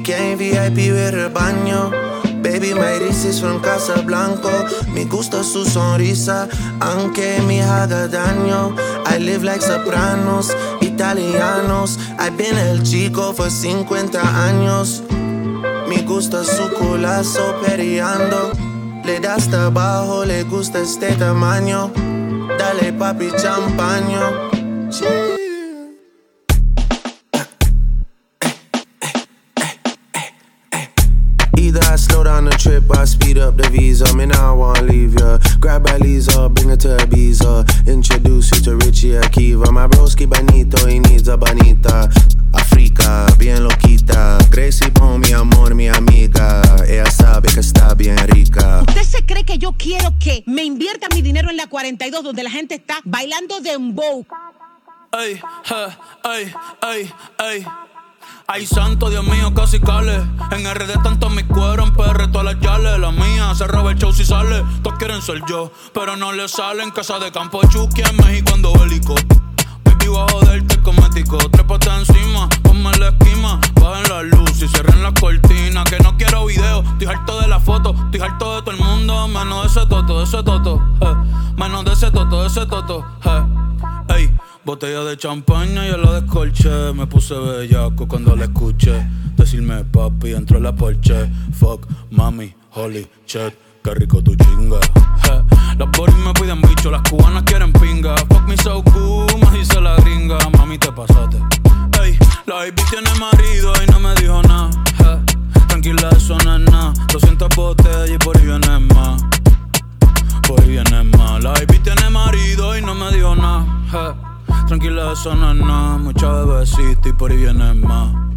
Weekend VIP with el baño. Baby, my wrist is from Casablanca. Me gusta su sonrisa, aunque me haga daño. I live like sopranos, italianos. I've been el chico for 50 años. Me gusta su culazo periando. Le da hasta abajo, le gusta este tamaño. Dale papi champaño. Either I slow down the trip, I speed up the visa. Me now I wanna leave ya. Grab a Lisa, bring her to Ibiza. Introduce you to Richie Akiva. My broski bonito, he needs a bonita. Africa, bien loquita. Gracie Bone, mi amor, mi amiga. Ella sabe que está bien rica. ¿Usted se cree que yo quiero que me invierta mi dinero en la 42 donde la gente está bailando dembow? Ey, ey, ey, ey. Ay, santo, Dios mío, casi cale. En RD tanto mi cuero, en PR todas las yales. La mía se roba el show si sale. Todos quieren ser yo, pero no le salen. Casa de campo Chucky en México ando bélico. Baby, voy a joderte cosmético. Trépate encima, ponme la esquima. Bajen la luz y cierren las cortinas. Que no quiero video, estoy harto de la foto. Estoy harto de todo el mundo, menos de ese toto, de ese toto. Menos de ese toto, de ese toto. Ey. Botella de champaña y yo la descolché. Me puse bellaco cuando la escuché decirme papi dentro de la Porsche. Fuck, mami, holy shit, qué rico tu chinga. Las boris me piden bicho, las cubanas quieren pinga. Fuck me so cool, me dice la gringa. Mami, te pasaste. Ey, la baby tiene marido y no me dijo nada. Tranquila, eso no es nada. 200 botellas y por ahí viene más. Por ahí viene más. La baby tiene marido y no me dijo nada. Tranquila, eso no es nada. Mucha bebecita y por ahí viene más.